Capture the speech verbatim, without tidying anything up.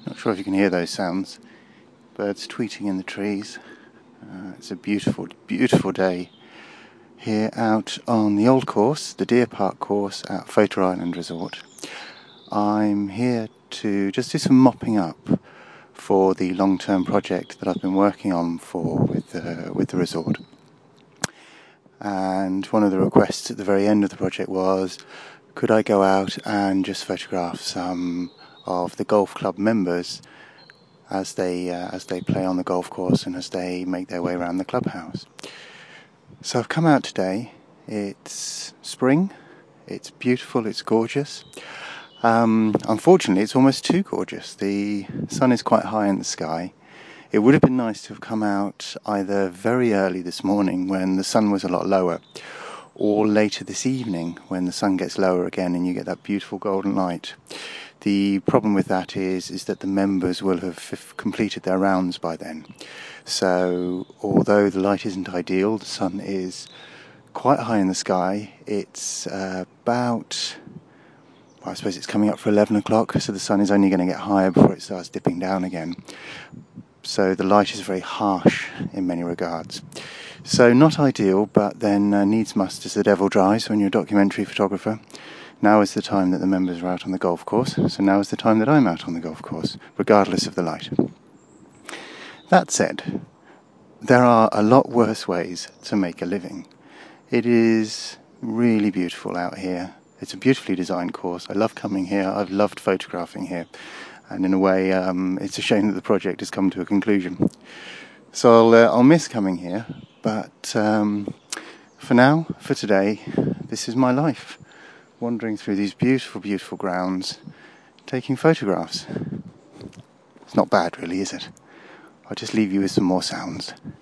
Not sure if you can hear those sounds. Birds tweeting in the trees. Uh, it's a beautiful, beautiful day here out on the old course, the Deer Park course at Photo Island Resort. I'm here to just do some mopping up for the long-term project that I've been working on for with uh, with the resort. And one of the requests at the very end of the project was, could I go out and just photograph some of the golf club members as they uh, as they play on the golf course and as they make their way around the clubhouse. So I've come out today. It's spring. It's beautiful. It's gorgeous. Um, unfortunately, it's almost too gorgeous. The sun is quite high in the sky. It would have been nice to have come out either very early this morning when the sun was a lot lower, or later this evening when the sun gets lower again and you get that beautiful golden light. The problem with that is is that the members will have f- completed their rounds by then. So although the light isn't ideal, the sun is quite high in the sky. It's uh, about, well, I suppose it's coming up for eleven o'clock, so the sun is only going to get higher before it starts dipping down again. So the light is very harsh in many regards. So not ideal, but then uh, needs must as the devil drives when you're a documentary photographer. Now is the time that the members are out on the golf course, so now is the time that I'm out on the golf course, regardless of the light. That said, there are a lot worse ways to make a living. It is really beautiful out here. It's a beautifully designed course. I love coming here. I've loved photographing here. And in a way, um, it's a shame that the project has come to a conclusion. So I'll, uh, I'll miss coming here, but um, for now, for today, this is my life. Wandering through these beautiful, beautiful grounds, taking photographs. It's not bad really, is it? I'll just leave you with some more sounds.